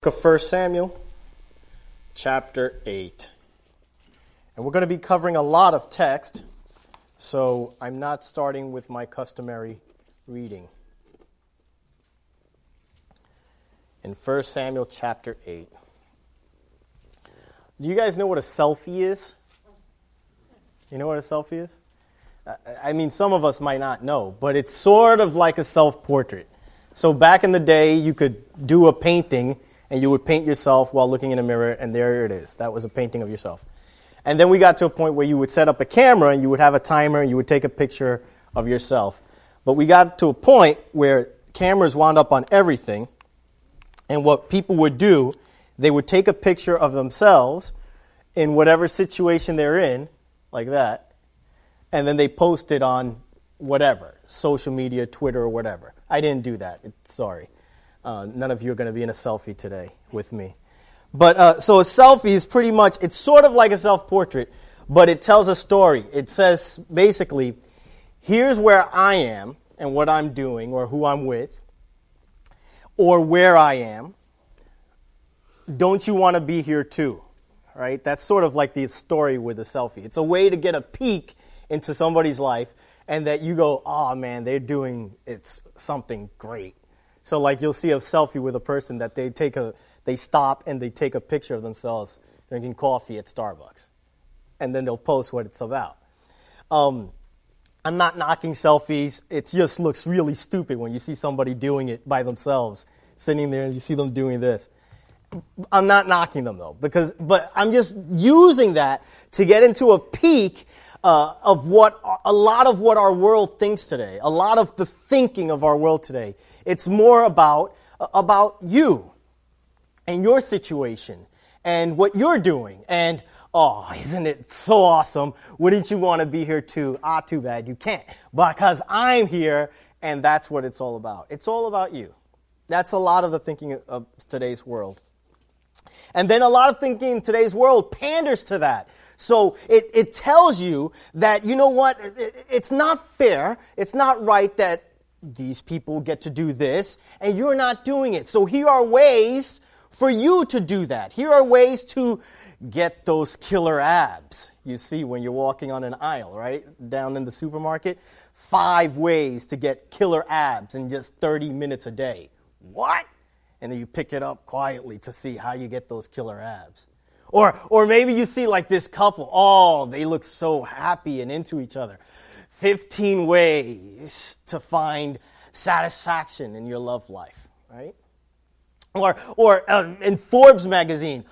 Book of 1 Samuel, chapter 8. And we're going to be covering a lot of text, so I'm not starting with my customary reading. In 1 Samuel, chapter 8. Do you guys know what a selfie is? You know what a selfie is? I mean, some of us might not know, but it's sort of like a self-portrait. So back in the day, you could do a painting, and you would paint yourself while looking in a mirror, and there it is. That was a painting of yourself. And then we got to a point where you would set up a camera, and you would have a timer, and you would take a picture of yourself. But we got to a point where cameras wound up on everything, and what people would do, they would take a picture of themselves in whatever situation they're in, like that, and then they post it on whatever, social media, Twitter, or whatever. I didn't do that. Sorry. None of you are going to be in a selfie today with me. But so a selfie is pretty much, it's sort of like a self-portrait, but it tells a story. It says, basically, here's where I am and what I'm doing or who I'm with or where I am. Don't you want to be here too? Right? That's sort of like the story with a selfie. It's a way to get a peek into somebody's life and that you go, oh man, it's something great. So like you'll see a selfie with a person that they stop and they take a picture of themselves drinking coffee at Starbucks. And then they'll post what it's about. I'm not knocking selfies. It just looks really stupid when you see somebody doing it by themselves, sitting there and you see them doing this. I'm not knocking them though, but I'm just using that to get into a peek of a lot of what our world thinks today, a lot of the thinking of our world today. It's more about you and your situation and what you're doing. And, oh, isn't it so awesome? Wouldn't you want to be here too? Too bad you can't. Because I'm here, and that's what it's all about. It's all about you. That's a lot of the thinking of today's world. And then a lot of thinking in today's world panders to that. So it tells you that, you know what, it's not fair, it's not right that these people get to do this, and you're not doing it. So here are ways for you to do that. Here are ways to get those killer abs you see when you're walking on an aisle, right? Down in the supermarket. 5 ways to get killer abs in just 30 minutes a day. What? And then you pick it up quietly to see how you get those killer abs. Or maybe you see like this couple. Oh, they look so happy and into each other. 15 ways to find satisfaction in your love life, right? Or in Forbes magazine,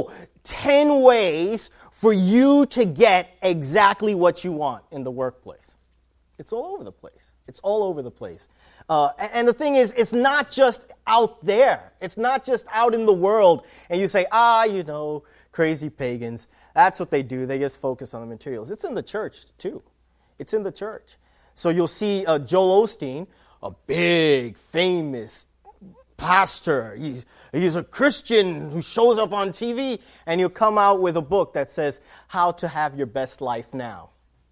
10 ways for you to get exactly what you want in the workplace. It's all over the place. It's all over the place. And the thing is, it's not just out there. It's not just out in the world. And you say, crazy pagans. That's what they do. They just focus on the materials. It's in the church, too. It's in the church. So you'll see Joel Osteen, a big, famous pastor. He's a Christian who shows up on TV, and he'll come out with a book that says, How to Have Your Best Life Now.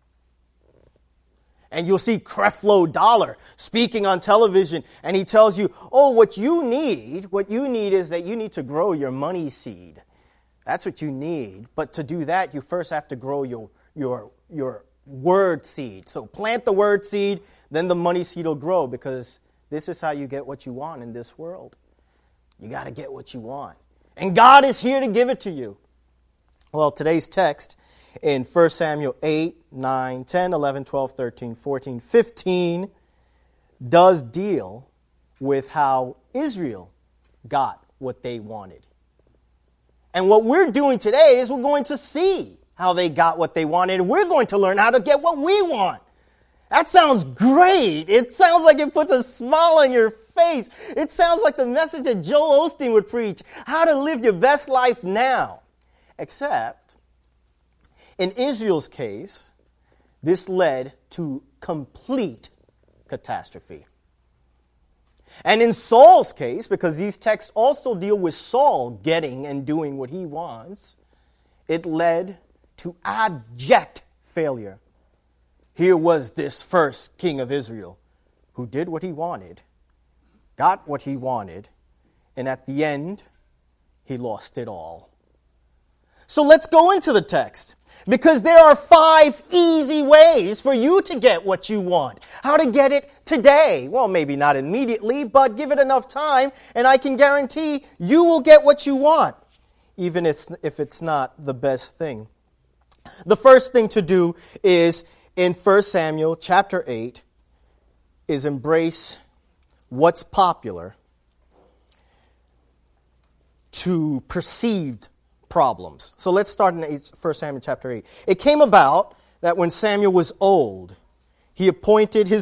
And you'll see Creflo Dollar speaking on television, and he tells you, what you need is that you need to grow your money seed. That's what you need. But to do that, you first have to grow your word seed. So plant the word seed, then the money seed will grow, because this is how you get what you want in this world. You got to get what you want. And God is here to give it to you. Well, today's text in 1 Samuel 8, 9, 10, 11, 12, 13, 14, 15 does deal with how Israel got what they wanted. And what we're doing today is we're going to see how they got what they wanted, and we're going to learn how to get what we want. That sounds great. It sounds like it puts a smile on your face. It sounds like the message that Joel Osteen would preach, how to live your best life now. Except, in Israel's case, this led to complete catastrophe. And in Saul's case, because these texts also deal with Saul getting and doing what he wants, it led to abject failure. Here was this first king of Israel who did what he wanted, got what he wanted, and at the end he lost it all. So let's go into the text, because there are 5 easy ways for you to get what you want. How to get it today. Well, maybe not immediately, but give it enough time, and I can guarantee you will get what you want, even if it's not the best thing. The first thing to do is, in 1 Samuel chapter 8, is embrace what's popular to perceived problems. So let's start in 1 Samuel chapter 8. It came about that when Samuel was old, he appointed his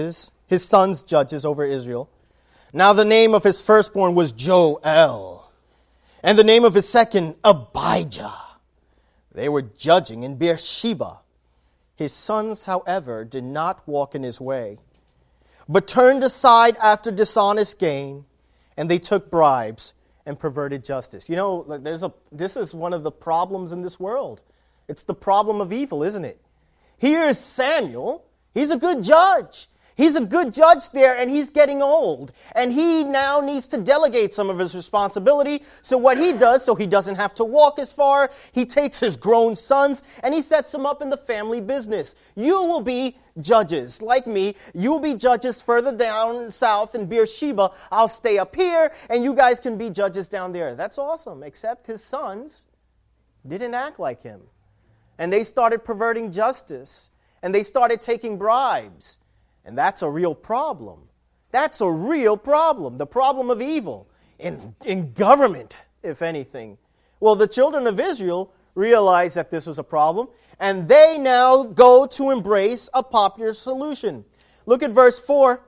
sons judges over Israel. Now the name of his firstborn was Joel, and the name of his second, Abijah. They were judging in Beersheba. His sons, however, did not walk in his way, but turned aside after dishonest gain, and they took bribes and perverted justice. You know, this is one of the problems in this world. It's the problem of evil, isn't it? Here is Samuel. He's a good judge. He's a good judge there, and he's getting old. And he now needs to delegate some of his responsibility. So what he does, so he doesn't have to walk as far, he takes his grown sons and he sets them up in the family business. You will be judges, like me. You will be judges further down south in Beersheba. I'll stay up here, and you guys can be judges down there. That's awesome, except his sons didn't act like him. And they started perverting justice, and they started taking bribes. And that's a real problem. That's a real problem. The problem of evil in government, if anything. Well, the children of Israel realized that this was a problem, and they now go to embrace a popular solution. Look at verse 4.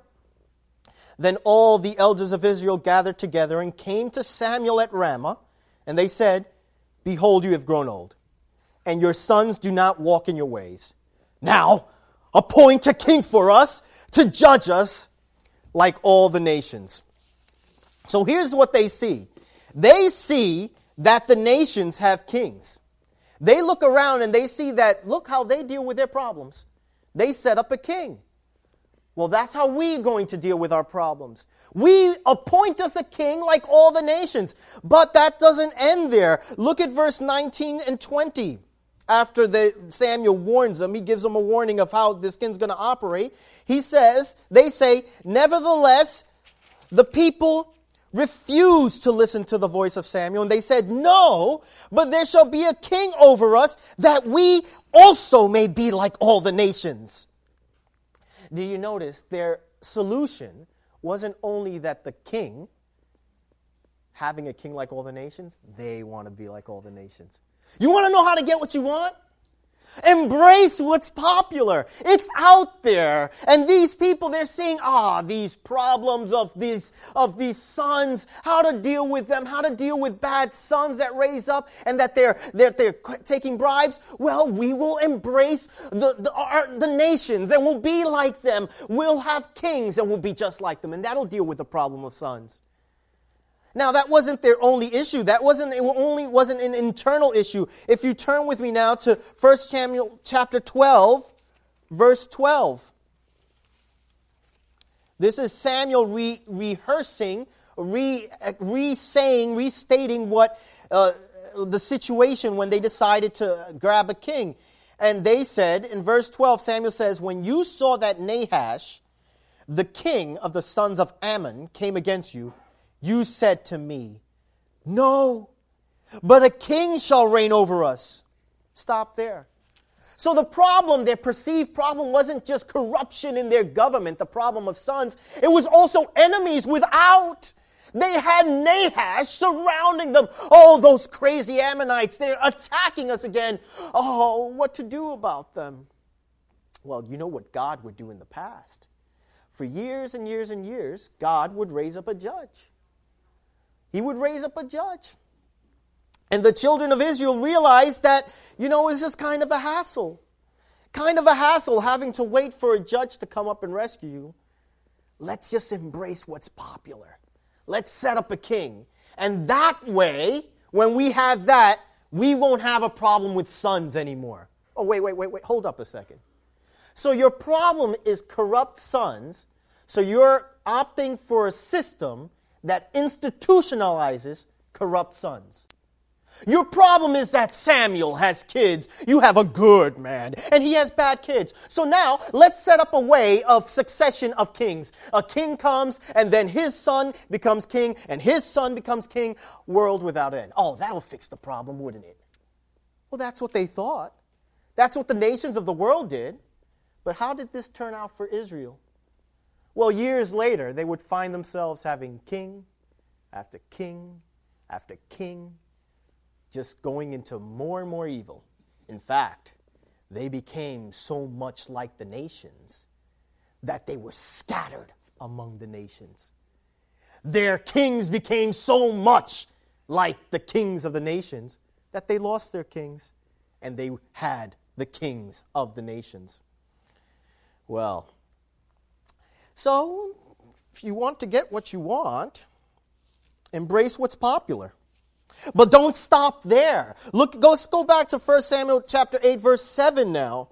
Then all the elders of Israel gathered together and came to Samuel at Ramah, and they said, Behold, you have grown old, and your sons do not walk in your ways. Now, appoint a king for us to judge us like all the nations. So here's what they see. They see that the nations have kings. They look around and they see that, look how they deal with their problems. They set up a king. Well, that's how we're going to deal with our problems. We appoint us a king like all the nations. But that doesn't end there. Look at verse 19 and 20. After Samuel warns them, he gives them a warning of how this king's going to operate. They say, Nevertheless, the people refused to listen to the voice of Samuel. And they said, No, but there shall be a king over us, that we also may be like all the nations. Do you notice their solution wasn't only that the king, having a king like all the nations, they want to be like all the nations. You want to know how to get what you want? Embrace what's popular. It's out there. And these people, they're seeing, these problems of these sons, how to deal with them, how to deal with bad sons that raise up and that they're taking bribes. Well, we will embrace the nations and we'll be like them. We'll have kings and we'll be just like them. And that'll deal with the problem of sons. Now, that wasn't their only issue. It wasn't an internal issue. If you turn with me now to 1 Samuel chapter 12, verse 12. This is Samuel restating what the situation when they decided to grab a king. And they said, in verse 12, Samuel says, When you saw that Nahash, the king of the sons of Ammon, came against you, you said to me, No, but a king shall reign over us. Stop there. So the problem, their perceived problem, wasn't just corruption in their government, the problem of sons. It was also enemies without. They had Nahash surrounding them. Oh, those crazy Ammonites, they're attacking us again. Oh, what to do about them? Well, you know what God would do in the past. For years and years and years, God would raise up a judge. He would raise up a judge. And the children of Israel realized that, this is kind of a hassle. Kind of a hassle having to wait for a judge to come up and rescue you. Let's just embrace what's popular. Let's set up a king. And that way, when we have that, we won't have a problem with sons anymore. Oh, wait. Hold up a second. So your problem is corrupt sons. So you're opting for a system that institutionalizes corrupt sons. Your problem is that Samuel has kids. You have a good man, and he has bad kids. So now, let's set up a way of succession of kings. A king comes, and then his son becomes king, and his son becomes king, world without end. Oh, that'll fix the problem, wouldn't it? Well, that's what they thought. That's what the nations of the world did. But how did this turn out for Israel? Well, years later, they would find themselves having king after king after king, just going into more and more evil. In fact, they became so much like the nations that they were scattered among the nations. Their kings became so much like the kings of the nations that they lost their kings, and they had the kings of the nations. Well, so if you want to get what you want, embrace what's popular. But don't stop there. Let's go back to 1 Samuel chapter 8, verse 7 now.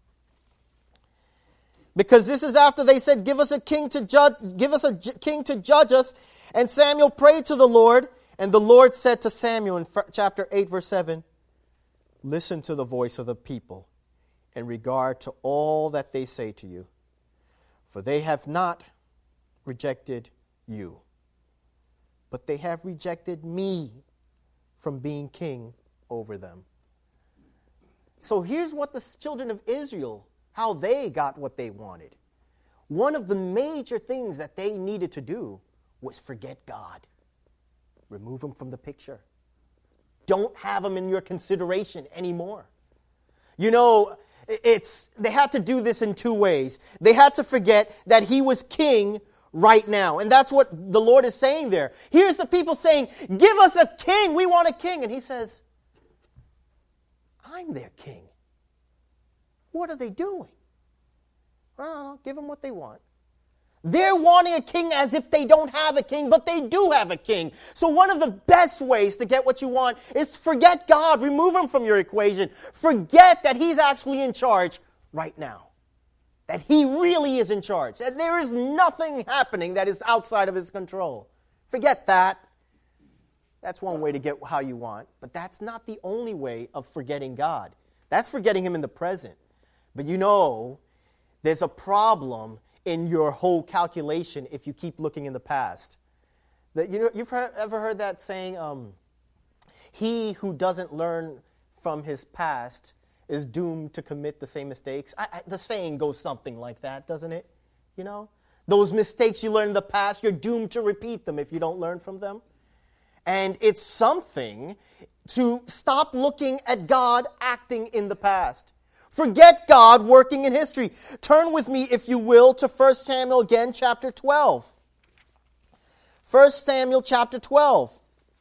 Because this is after they said, give us a king to judge us. And Samuel prayed to the Lord, and the Lord said to Samuel in chapter 8, verse 7, listen to the voice of the people in regard to all that they say to you. For they have not rejected you, but they have rejected me from being king over them. So here's what the children of Israel, how they got what they wanted. One of the major things that they needed to do was forget God. Remove him from the picture. Don't have him in your consideration anymore. You know, they had to do this in two ways. They had to forget that he was king right now. And that's what the Lord is saying there. Here's the people saying, give us a king. We want a king. And he says, I'm their king. What are they doing? Well, give them what they want. They're wanting a king as if they don't have a king, but they do have a king. So one of the best ways to get what you want is forget God. Remove him from your equation. Forget that he's actually in charge right now. That he really is in charge. That there is nothing happening that is outside of his control. Forget that. That's one way to get how you want. But that's not the only way of forgetting God. That's forgetting him in the present. But you know, there's a problem in your whole calculation if you keep looking in the past. That, you know, ever heard that saying, he who doesn't learn from his past is doomed to commit the same mistakes? The saying goes something like that, doesn't it? You know? Those mistakes you learned in the past, you're doomed to repeat them if you don't learn from them. And it's something to stop looking at God acting in the past. Forget God working in history. Turn with me, if you will, to 1 Samuel again, chapter 12. 1 Samuel chapter 12.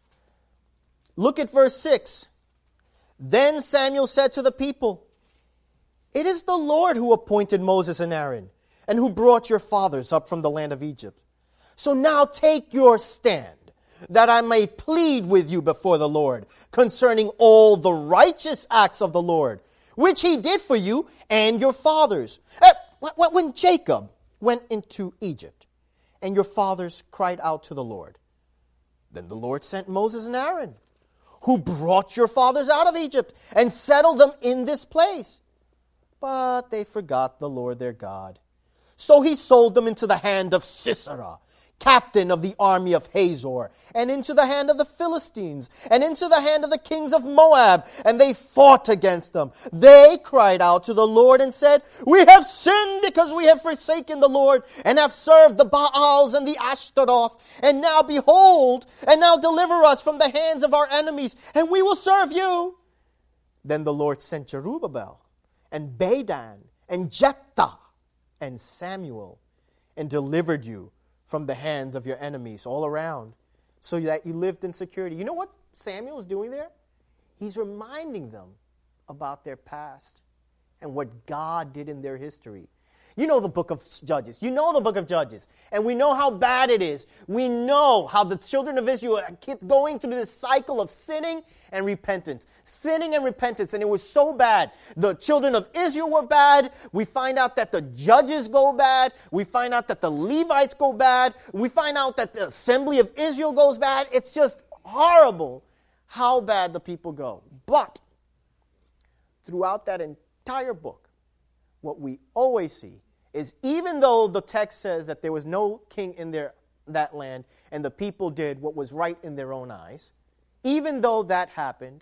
Look at verse 6. Then Samuel said to the people, it is the Lord who appointed Moses and Aaron, and who brought your fathers up from the land of Egypt. So now take your stand, that I may plead with you before the Lord concerning all the righteous acts of the Lord, which he did for you and your fathers. When Jacob went into Egypt, and your fathers cried out to the Lord, then the Lord sent Moses and Aaron, who brought your fathers out of Egypt and settled them in this place. But they forgot the Lord their God. So he sold them into the hand of Sisera, captain of the army of Hazor, and into the hand of the Philistines, and into the hand of the kings of Moab, and they fought against them. They cried out to the Lord and said, we have sinned because we have forsaken the Lord, and have served the Baals and the Ashtaroth. And now behold, and now deliver us from the hands of our enemies, and we will serve you. Then the Lord sent Jerubbaal, and Badan, and Jephthah, and Samuel, and delivered you from the hands of your enemies all around, so that you lived in security. You know what Samuel is doing there? He's reminding them about their past and what God did in their history. You know the book of Judges. You know the book of Judges. And we know how bad it is. We know how the children of Israel are going through this cycle of sinning and repentance. Sinning and repentance. And it was so bad. The children of Israel were bad. We find out that the judges go bad. We find out that the Levites go bad. We find out that the assembly of Israel goes bad. It's just horrible how bad the people go. But throughout that entire book, what we always see is even though the text says that there was no king in that land and the people did what was right in their own eyes, even though that happened,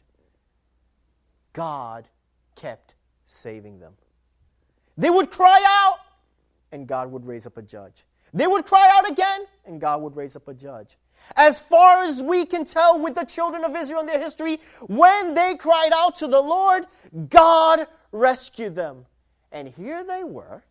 God kept saving them. They would cry out, and God would raise up a judge. They would cry out again, and God would raise up a judge. As far as we can tell with the children of Israel in their history, when they cried out to the Lord, God rescued them. And here they were,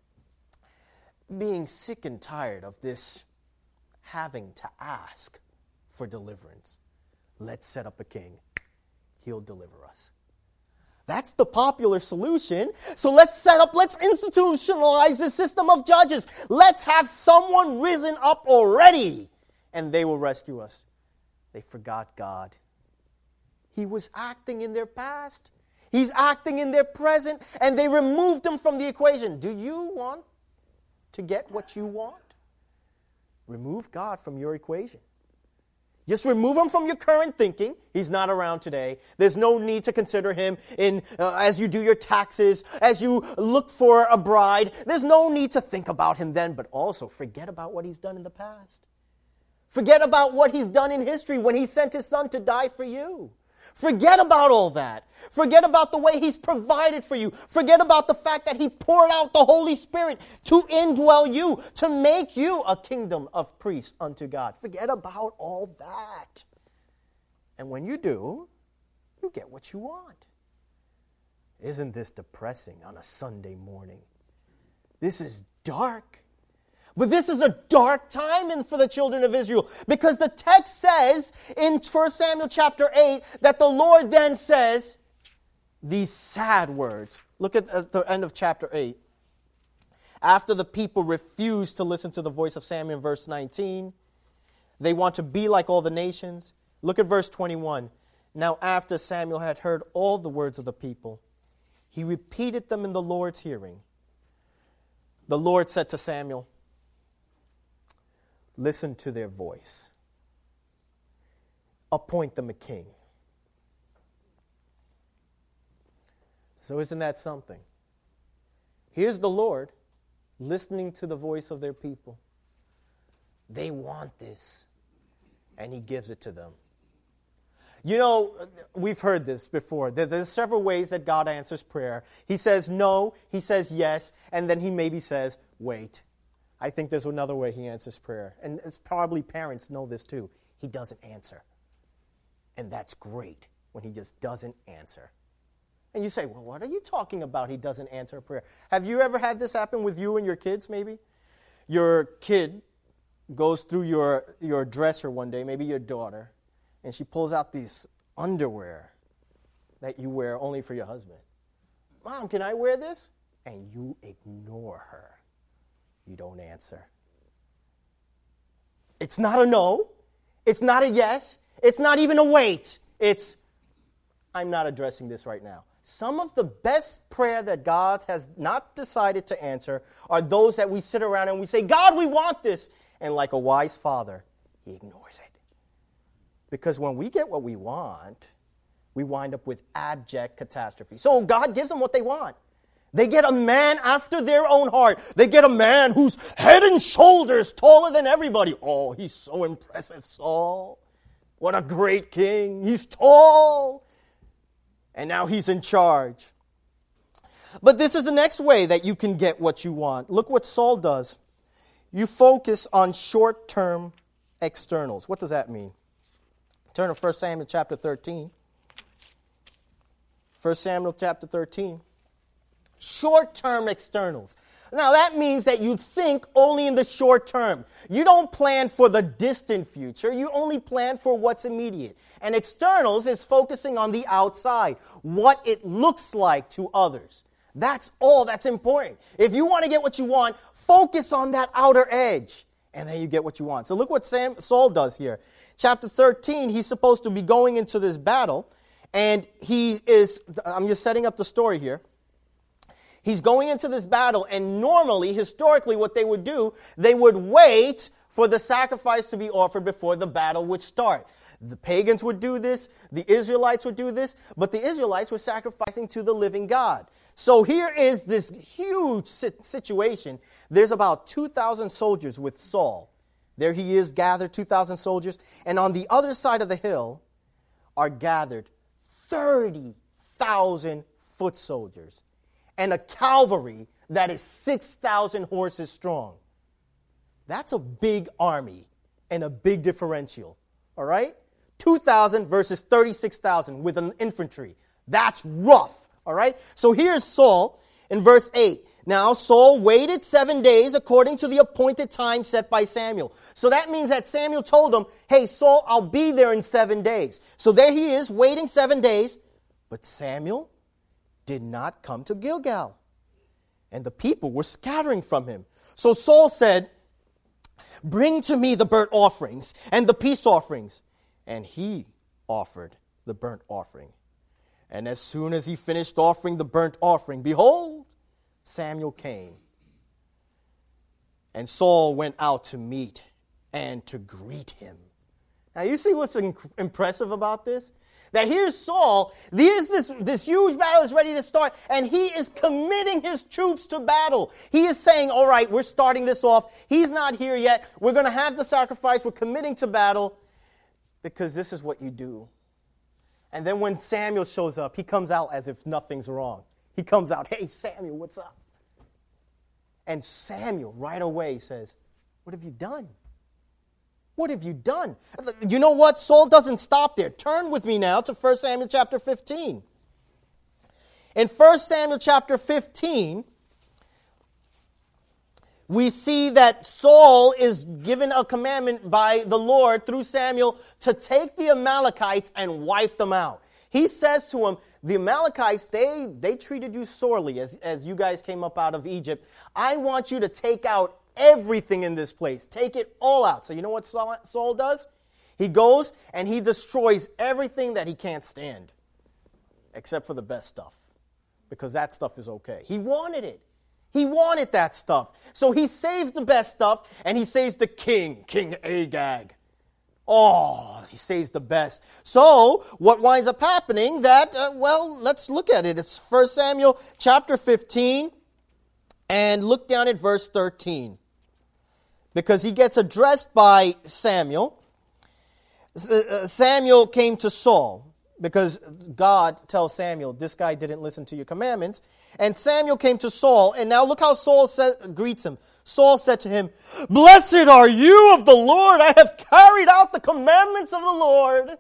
being sick and tired of this having to ask for deliverance. Let's set up a king. He'll deliver us. That's the popular solution. So let's institutionalize the system of judges. Let's have someone risen up already, and they will rescue us. They forgot God. He was acting in their past. He's acting in their present, and they removed him from the equation. Do you want to get what you want? Remove God from your equation. Just remove him from your current thinking. He's not around today. There's no need to consider him as you do your taxes, as you look for a bride. There's no need to think about him then, but also forget about what he's done in the past. Forget about what he's done in history when he sent his son to die for you. Forget about all that. Forget about the way he's provided for you. Forget about the fact that he poured out the Holy Spirit to indwell you, to make you a kingdom of priests unto God. Forget about all that. And when you do, you get what you want. Isn't this depressing on a Sunday morning? This is dark. But this is a dark time for the children of Israel, because the text says in 1 Samuel chapter 8 that the Lord then says these sad words. Look at the end of chapter 8. After the people refuse to listen to the voice of Samuel in verse 19, they want to be like all the nations. Look at verse 21. Now after Samuel had heard all the words of the people, he repeated them in the Lord's hearing. The Lord said to Samuel, listen to their voice. Appoint them a king. So isn't that something? Here's the Lord listening to the voice of their people. They want this, and he gives it to them. You know, we've heard this before. There's several ways that God answers prayer. He says no, he says yes, and then he maybe says wait. I think there's another way he answers prayer. And it's probably parents know this too. He doesn't answer. And that's great when he just doesn't answer. And you say, well, what are you talking about? He doesn't answer a prayer. Have you ever had this happen with you and your kids maybe? Your kid goes through your dresser one day, maybe your daughter, and she pulls out these underwear that you wear only for your husband. Mom, can I wear this? And you ignore her. You don't answer. It's not a no. It's not a yes. It's not even a wait. It's, I'm not addressing this right now. Some of the best prayer that God has not decided to answer are those that we sit around and we say, God, we want this. And like a wise father, he ignores it. Because when we get what we want, we wind up with abject catastrophe. So God gives them what they want. They get a man after their own heart. They get a man who's head and shoulders taller than everybody. Oh, he's so impressive, Saul. What a great king. He's tall. And now he's in charge. But this is the next way that you can get what you want. Look what Saul does. You focus on short-term externals. What does that mean? Turn to 1 Samuel chapter 13. 1 Samuel chapter 13. Short-term externals. Now that means that you think only in the short term. You don't plan for the distant future. You only plan for what's immediate. And externals is focusing on the outside, what it looks like to others. That's all that's important. If you want to get what you want, focus on that outer edge, and then you get what you want. So look what Saul does here. Chapter 13, he's supposed to be going into this battle, and I'm just setting up the story here. He's going into this battle, and normally, historically, what they would do, they would wait for the sacrifice to be offered before the battle would start. The pagans would do this. The Israelites would do this. But the Israelites were sacrificing to the living God. So here is this huge situation. There's about 2,000 soldiers with Saul. There he is, gathered 2,000 soldiers. And on the other side of the hill are gathered 30,000 foot soldiers and a cavalry that is 6,000 horses strong. That's a big army and a big differential. All right? 2,000 versus 36,000 with an infantry. That's rough. All right? So here's Saul in verse 8. Now Saul waited 7 days according to the appointed time set by Samuel. So that means that Samuel told him, hey, Saul, I'll be there in 7 days. So there he is waiting 7 days. But Samuel did not come to Gilgal. And the people were scattering from him. So Saul said, bring to me the burnt offerings and the peace offerings. And he offered the burnt offering. And as soon as he finished offering the burnt offering, behold, Samuel came. And Saul went out to meet and to greet him. Now you see what's impressive about this? That here's Saul, here's this huge battle is ready to start, and he is committing his troops to battle. He is saying, all right, we're starting this off. He's not here yet. We're going to have the sacrifice. We're committing to battle because this is what you do. And then when Samuel shows up, he comes out as if nothing's wrong. He comes out, hey, Samuel, what's up? And Samuel right away says, what have you done? What have you done? You know what? Saul doesn't stop there. Turn with me now to 1 Samuel chapter 15. In 1 Samuel chapter 15, we see that Saul is given a commandment by the Lord through Samuel to take the Amalekites and wipe them out. He says to him, the Amalekites, they treated you sorely as you guys came up out of Egypt. I want you to take out everything in this place. Take it all out. So you know what Saul does? He goes and he destroys everything that he can't stand. Except for the best stuff. Because that stuff is okay. He wanted it. He wanted that stuff. So he saves the best stuff and he saves the king, King Agag. Oh, he saves the best. So what winds up happening that, let's look at it. It's 1 Samuel chapter 15 and look down at verse 13. Because he gets addressed by Samuel. Samuel came to Saul because God tells Samuel, this guy didn't listen to your commandments. And Samuel came to Saul, and now look how Saul greets him. Saul said to him, blessed are you of the Lord. I have carried out the commandments of the Lord.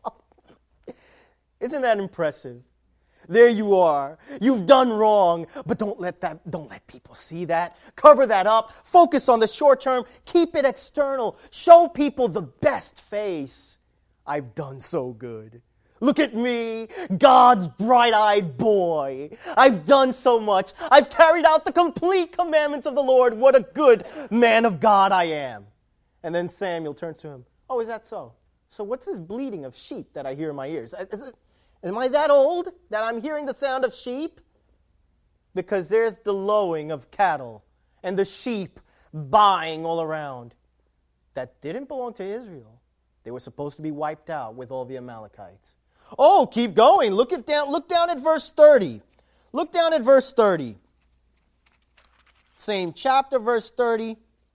Isn't that impressive? There you are. You've done wrong, but don't let people see that. Cover that up. Focus on the short term. Keep it external. Show people the best face. I've done so good. Look at me, God's bright-eyed boy. I've done so much. I've carried out the complete commandments of the Lord. What a good man of God I am. And then Samuel turns to him. Oh, is that so? So what's this bleating of sheep that I hear in my ears? Am I that old that I'm hearing the sound of sheep? Because there's the lowing of cattle and the sheep baaing all around. That didn't belong to Israel. They were supposed to be wiped out with all the Amalekites. Oh, keep going. Look down at verse 30. Look down at verse 30. Same chapter, verse 30.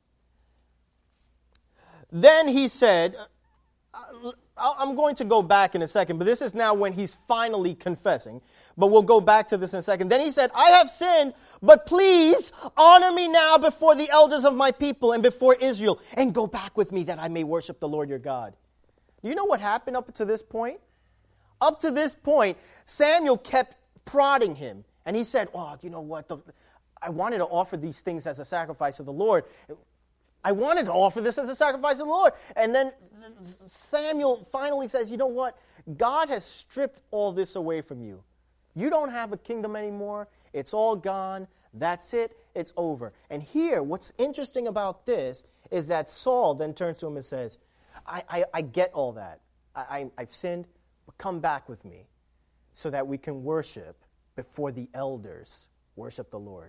Then he said, I'm going to go back in a second, but this is now when he's finally confessing. But we'll go back to this in a second. Then he said, I have sinned, but please honor me now before the elders of my people and before Israel, and go back with me that I may worship the Lord your God. Do you know what happened up to this point? Up to this point, Samuel kept prodding him. And he said, oh, you know what? I wanted to offer these things as a sacrifice to the Lord. I wanted to offer this as a sacrifice to the Lord. And then Samuel finally says, you know what? God has stripped all this away from you. You don't have a kingdom anymore. It's all gone. That's it. It's over. And here, what's interesting about this is that Saul then turns to him and says, I get all that. I've sinned. But come back with me so that we can worship before the elders, worship the Lord.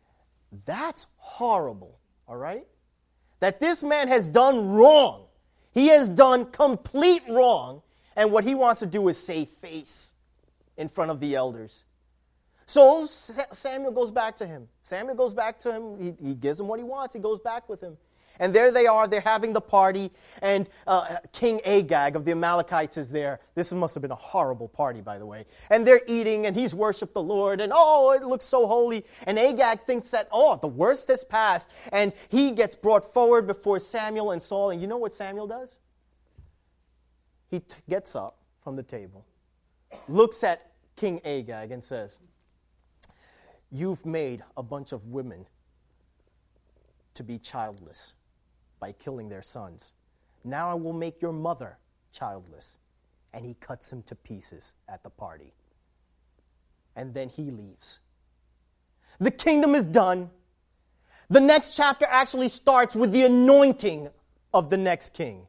That's horrible, all right? That this man has done wrong. He has done complete wrong, and what he wants to do is save face in front of the elders. So Samuel goes back to him. He gives him what he wants. He goes back with him. And there they are. They're having the party. And King Agag of the Amalekites is there. This must have been a horrible party, by the way. And they're eating, and he's worshiped the Lord. And, it looks so holy. And Agag thinks that, the worst has passed. And he gets brought forward before Samuel and Saul. And you know what Samuel does? He gets up from the table, looks at King Agag, and says, "You've made a bunch of women to be childless by killing their sons. Now I will make your mother childless." And he cuts him to pieces at the party. And then he leaves. The kingdom is done. The next chapter actually starts with the anointing of the next king.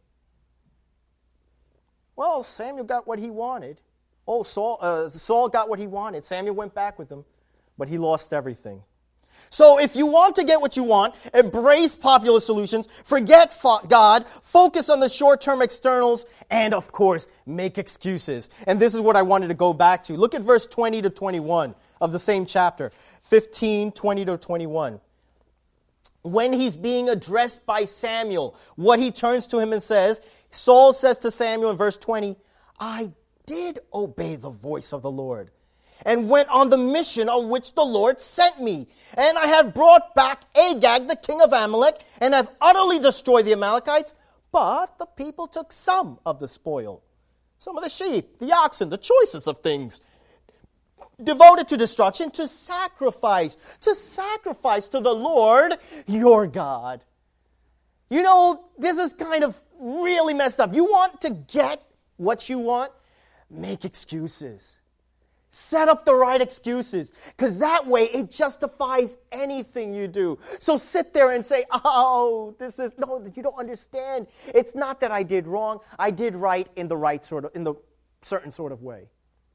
Well, Samuel got what he wanted. Saul got what he wanted. Samuel went back with him, but he lost everything. So if you want to get what you want, embrace popular solutions, forget God, focus on the short-term externals, and of course, make excuses. And this is what I wanted to go back to. Look at verse 20 to 21 of the same chapter, 15, 20 to 21. When he's being addressed by Samuel, what he turns to him and says, Saul says to Samuel in verse 20, "I did obey the voice of the Lord, and went on the mission on which the Lord sent me. And I have brought back Agag, the king of Amalek, and have utterly destroyed the Amalekites. But the people took some of the spoil, some of the sheep, the oxen, the choicest of things, devoted to destruction, to sacrifice to the Lord your God." You know, this is kind of really messed up. You want to get what you want? Make excuses. Set up the right excuses, because that way it justifies anything you do. So sit there and say, no, you don't understand. It's not that I did wrong. I did right in the certain sort of way.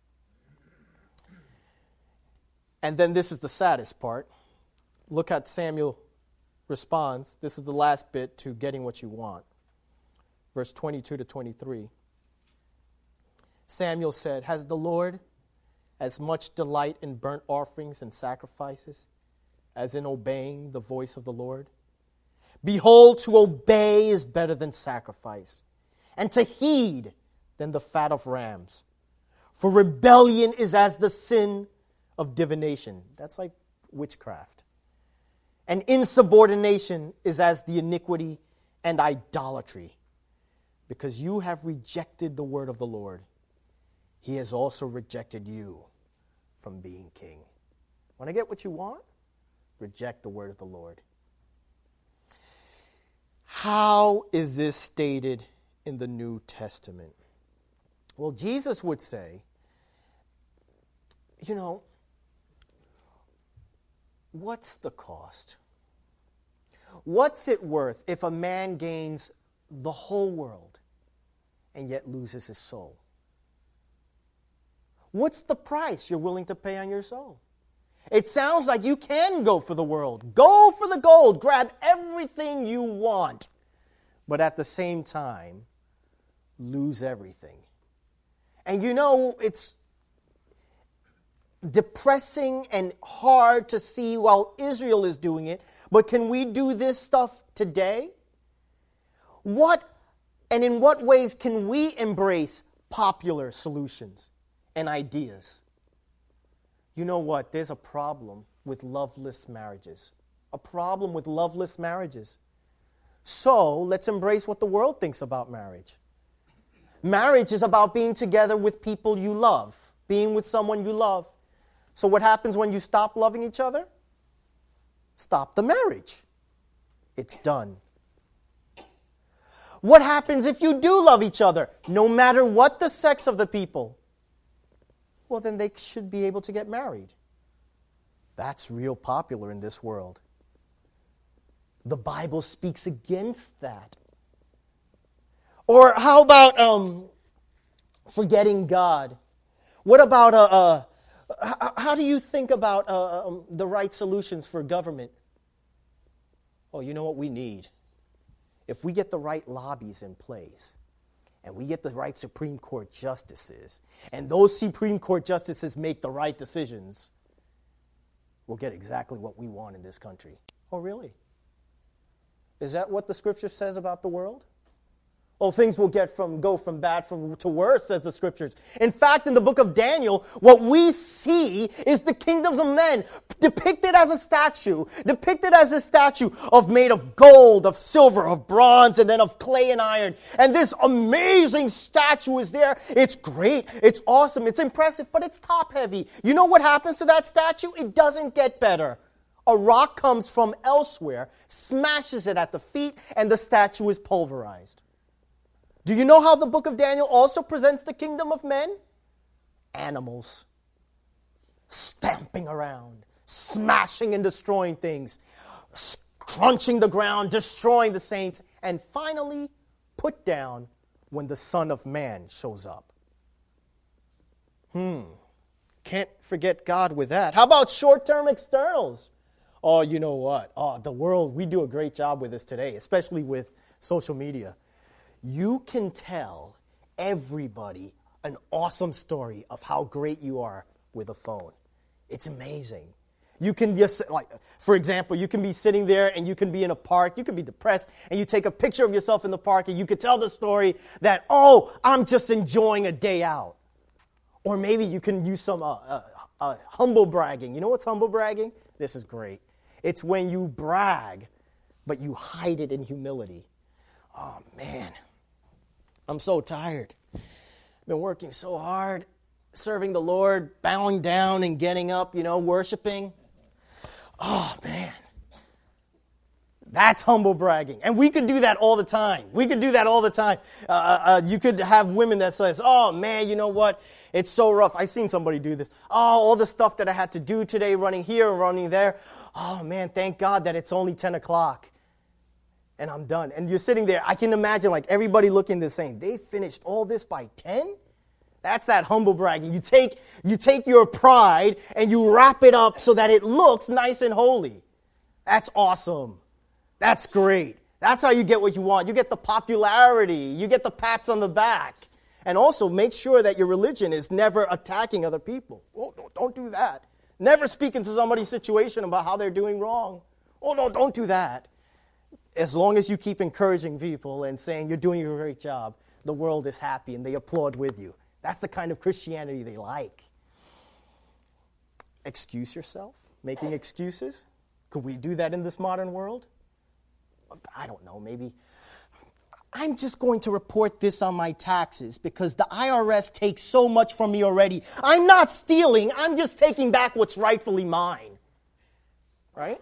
And then this is the saddest part. Look at Samuel responds. This is the last bit to getting what you want. Verse 22 to 23. Samuel said, "Has the Lord as much delight in burnt offerings and sacrifices as in obeying the voice of the Lord? Behold, to obey is better than sacrifice, and to heed than the fat of rams. For rebellion is as the sin of divination." That's like witchcraft. "And insubordination is as the iniquity and idolatry. Because you have rejected the word of the Lord, he has also rejected you from being king." Want to get what you want? Reject the word of the Lord. How is this stated in the New Testament? Well, Jesus would say, what's the cost? What's it worth if a man gains the whole world and yet loses his soul? What's the price you're willing to pay on your soul? It sounds like you can go for the world. Go for the gold. Grab everything you want. But at the same time, lose everything. And it's depressing and hard to see while Israel is doing it. But can we do this stuff today? What and in what ways can we embrace popular solutions and ideas? You know what? There's a problem with loveless marriages. A problem with loveless marriages. So, let's embrace what the world thinks about marriage. Marriage is about being together with people you love, being with someone you love. So what happens when you stop loving each other? Stop the marriage. It's done. What happens if you do love each other, no matter what the sex of the people? Well, then they should be able to get married. That's real popular in this world. The Bible speaks against that. Or how about forgetting God? What about, how do you think about the right solutions for government? Oh, you know what we need? if we get the right lobbies in place, and we get the right Supreme Court justices, and those Supreme Court justices make the right decisions, we'll get exactly what we want in this country. Oh, really? Is that what the Scripture says about the world? Oh, things will go from bad to worse, says the Scriptures. In fact, in the book of Daniel, what we see is the kingdoms of men depicted as a statue made of gold, of silver, of bronze, and then of clay and iron. And this amazing statue is there. It's great. It's awesome. It's impressive, but it's top heavy. You know what happens to that statue? It doesn't get better. A rock comes from elsewhere, smashes it at the feet, and the statue is pulverized. Do you know how the book of Daniel also presents the kingdom of men? Animals. Stamping around, smashing and destroying things, crunching the ground, destroying the saints, and finally put down when the Son of Man shows up. Can't forget God with that. How about short-term externals? Oh, you know what? Oh, the world, we do a great job with this today, especially with social media. You can tell everybody an awesome story of how great you are with a phone. It's amazing. You can just, for example, you can be sitting there and you can be in a park, you can be depressed, and you take a picture of yourself in the park and you could tell the story that, oh, I'm just enjoying a day out. Or maybe you can use some humble bragging. You know what's humble bragging? This is great. It's when you brag, but you hide it in humility. Oh, man. I'm so tired. I've been working so hard, serving the Lord, bowing down and getting up, worshiping. Oh, man. That's humble bragging. And we could do that all the time. You could have women that says, oh, man, you know what? It's so rough. I seen somebody do this. Oh, all the stuff that I had to do today, running here, running there. Oh, man, thank God that it's only 10 o'clock. And I'm done. And you're sitting there. I can imagine everybody looking the same. They finished all this by 10? That's that humble bragging. You take your pride and you wrap it up so that it looks nice and holy. That's awesome. That's great. That's how you get what you want. You get the popularity. You get the pats on the back. And also make sure that your religion is never attacking other people. Oh, no, don't do that. Never speak into somebody's situation about how they're doing wrong. Oh, no, don't do that. As long as you keep encouraging people and saying you're doing a great job, the world is happy and they applaud with you. That's the kind of Christianity they like. Excuse yourself? Making excuses? Could we do that in this modern world? I don't know, maybe. I'm just going to report this on my taxes because the IRS takes so much from me already. I'm not stealing. I'm just taking back what's rightfully mine. Right?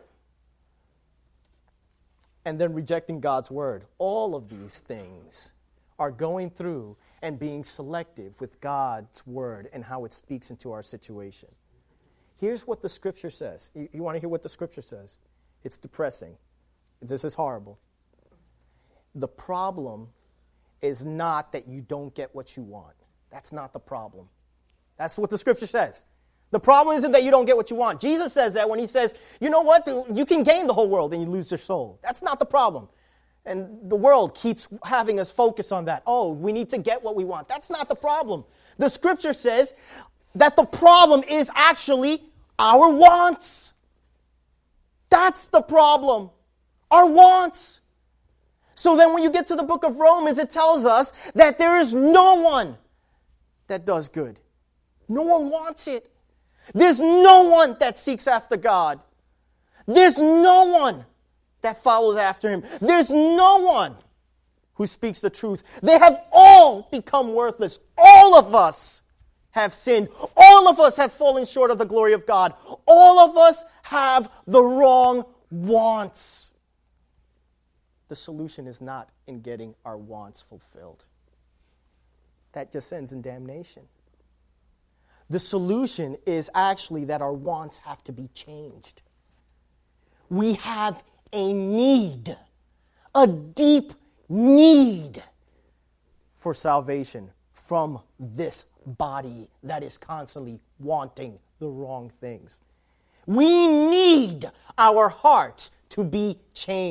And then rejecting God's word. All of these things are going through and being selective with God's word and how it speaks into our situation. Here's what the Scripture says. You want to hear what the Scripture says? It's depressing. This is horrible. The problem is not that you don't get what you want. That's not the problem. That's what the Scripture says. The problem isn't that you don't get what you want. Jesus says that when he says, you know what, you can gain the whole world and you lose your soul. That's not the problem. And the world keeps having us focus on that. Oh, we need to get what we want. That's not the problem. The Scripture says that the problem is actually our wants. That's the problem. Our wants. So then when you get to the book of Romans, it tells us that there is no one that does good. No one wants it. There's no one that seeks after God. There's no one that follows after him. There's no one who speaks the truth. They have all become worthless. All of us have sinned. All of us have fallen short of the glory of God. All of us have the wrong wants. The solution is not in getting our wants fulfilled. That just ends in damnation. The solution is actually that our wants have to be changed. We have a need, a deep need for salvation from this body that is constantly wanting the wrong things. We need our hearts to be changed.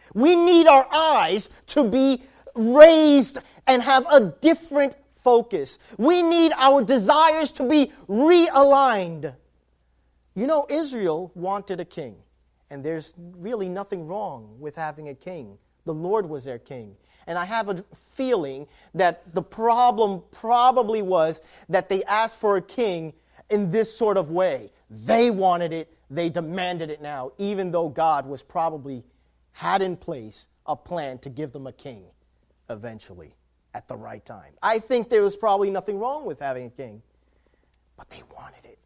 We need our eyes to be raised and have a different focus. We need our desires to be realigned. You know, Israel wanted a king, and there's really nothing wrong with having a king. The Lord was their king. And I have a feeling that the problem probably was that they asked for a king in this sort of way. They wanted it. They demanded it now, even though God was probably had in place a plan to give them a king eventually at the right time. I think there was probably nothing wrong with having a king, but they wanted it.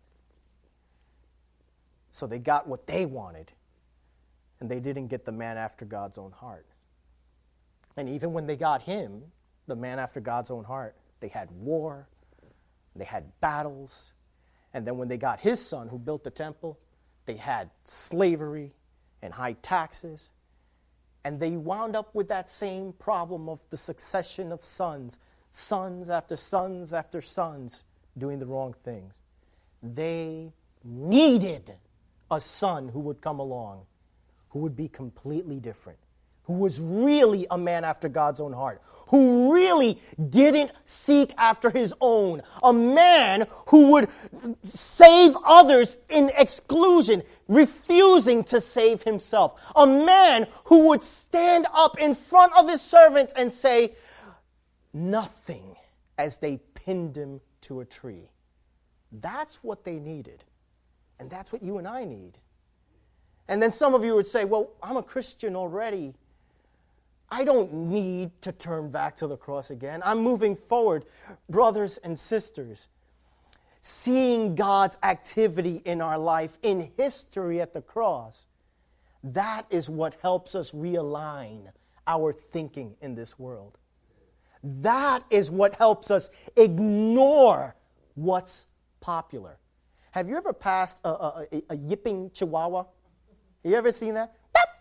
So they got what they wanted, and they didn't get the man after God's own heart. And even when they got him, the man after God's own heart, they had war, they had battles, and then when they got his son who built the temple, they had slavery and high taxes, and they wound up with that same problem of the succession of sons after sons after sons doing the wrong things. They needed a son who would come along, who would be completely different, who was really a man after God's own heart, who really didn't seek after his own, a man who would save others in exclusion, refusing to save himself, a man who would stand up in front of his servants and say nothing as they pinned him to a tree. That's what they needed, and that's what you and I need. And then some of you would say, well, I'm a Christian already. I don't need to turn back to the cross again. I'm moving forward. Brothers and sisters, seeing God's activity in our life, in history at the cross, that is what helps us realign our thinking in this world. That is what helps us ignore what's popular. Have you ever passed a yipping chihuahua? Have you ever seen that?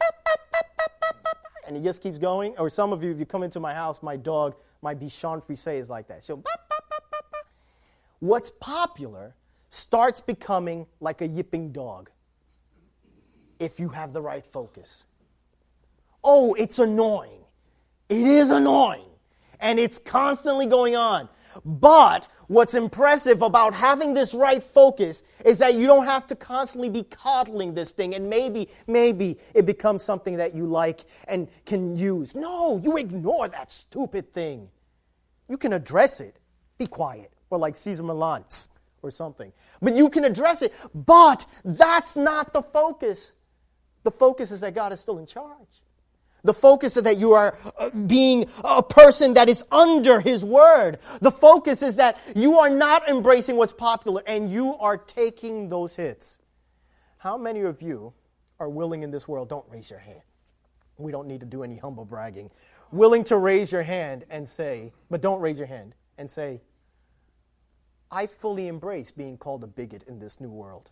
And he just keeps going. Or some of you, if you come into my house, my dog, my Bichon Frise is like that. So, what's popular starts becoming like a yipping dog if you have the right focus. Oh, it's annoying. It is annoying. And it's constantly going on. But what's impressive about having this right focus is that you don't have to constantly be coddling this thing, and maybe it becomes something that you like and can use. No, you ignore that stupid thing. You can address it. Be quiet. Or like Cesar Millan or something. But you can address it. But that's not the focus. The focus is that God is still in charge. The focus is that you are being a person that is under His Word. The focus is that you are not embracing what's popular and you are taking those hits. How many of you are willing in this world? Don't raise your hand. We don't need to do any humble bragging. Willing to raise your hand and say, but don't raise your hand, and say, I fully embrace being called a bigot in this new world.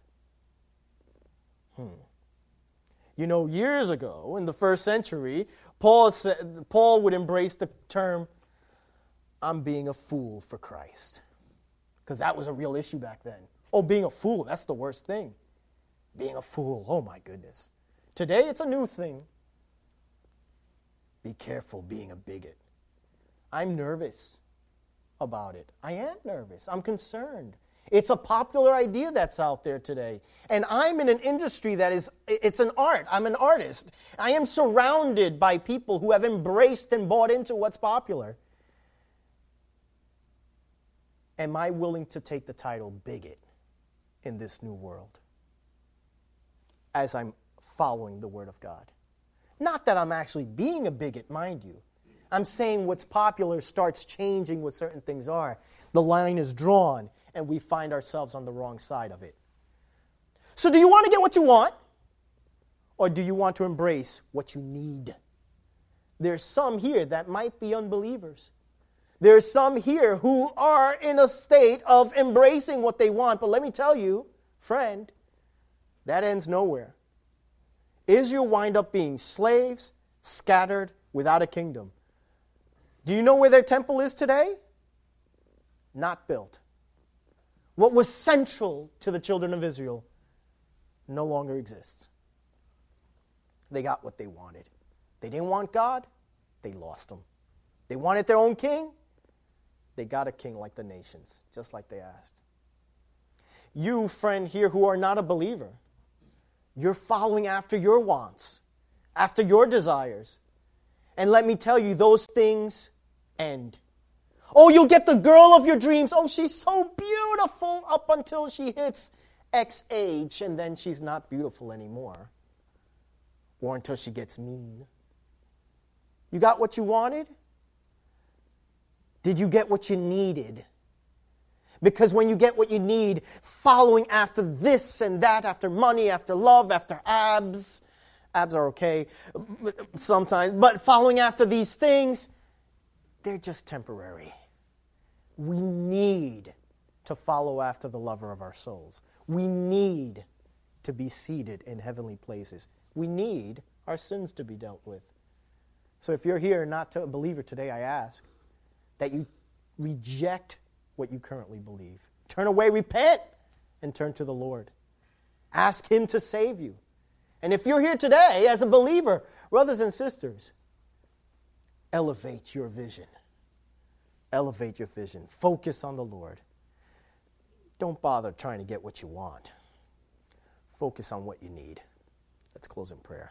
You know, years ago, in the first century, Paul would embrace the term, I'm being a fool for Christ. Because that was a real issue back then. Oh, being a fool, that's the worst thing. Being a fool, oh my goodness. Today, it's a new thing. Be careful being a bigot. I'm nervous about it. I am nervous. I'm concerned. It's a popular idea that's out there today. And I'm in an industry that is, it's an art. I'm an artist. I am surrounded by people who have embraced and bought into what's popular. Am I willing to take the title bigot in this new world as I'm following the Word of God? Not that I'm actually being a bigot, mind you. I'm saying what's popular starts changing what certain things are. The line is drawn, and we find ourselves on the wrong side of it. So do you want to get what you want? Or do you want to embrace what you need? There's some here that might be unbelievers. There's some here who are in a state of embracing what they want. But let me tell you, friend, that ends nowhere. Israel wind up being slaves, scattered, without a kingdom. Do you know where their temple is today? Not built. What was central to the children of Israel no longer exists. They got what they wanted. They didn't want God. They lost him. They wanted their own king. They got a king like the nations, just like they asked. You, friend here, who are not a believer, you're following after your wants, after your desires. And let me tell you, those things end. Oh, you'll get the girl of your dreams. Oh, she's so beautiful up until she hits X age, and then she's not beautiful anymore. Or until she gets mean. You got what you wanted? Did you get what you needed? Because when you get what you need, following after this and that, after money, after love, after abs are okay sometimes, but following after these things, they're just temporary. We need to follow after the lover of our souls. We need to be seated in heavenly places. We need our sins to be dealt with. So if you're here not a believer today, I ask that you reject what you currently believe. Turn away, repent, and turn to the Lord. Ask Him to save you. And if you're here today as a believer, brothers and sisters, elevate your vision. Elevate your vision. Focus on the Lord. Don't bother trying to get what you want. Focus on what you need. Let's close in prayer.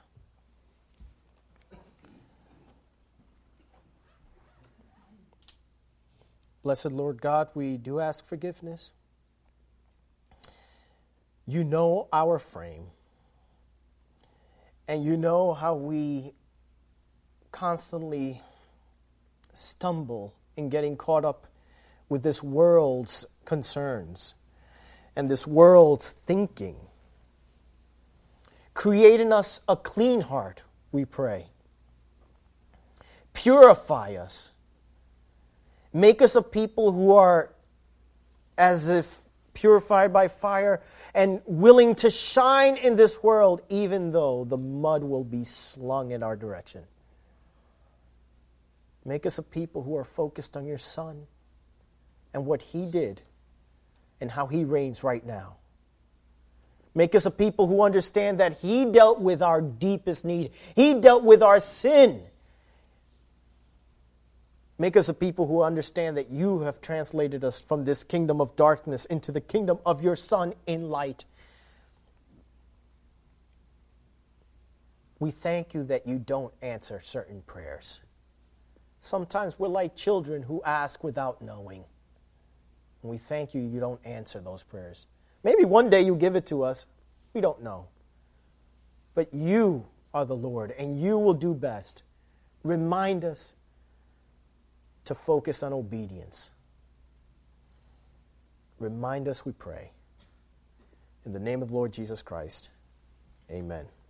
Blessed Lord God, we do ask forgiveness. You know our frame. And you know how we constantly stumble in getting caught up with this world's concerns and this world's thinking. Create in us a clean heart, we pray. Purify us. Make us a people who are as if purified by fire and willing to shine in this world even though the mud will be slung in our direction. Make us a people who are focused on your Son and what He did and how He reigns right now. Make us a people who understand that He dealt with our deepest need. He dealt with our sin. Make us a people who understand that you have translated us from this kingdom of darkness into the kingdom of your Son in light. We thank you that you don't answer certain prayers. Sometimes we're like children who ask without knowing. And we thank you you don't answer those prayers. Maybe one day you give it to us. We don't know. But you are the Lord, and you will do best. Remind us to focus on obedience. Remind us, we pray. In the name of the Lord Jesus Christ, amen.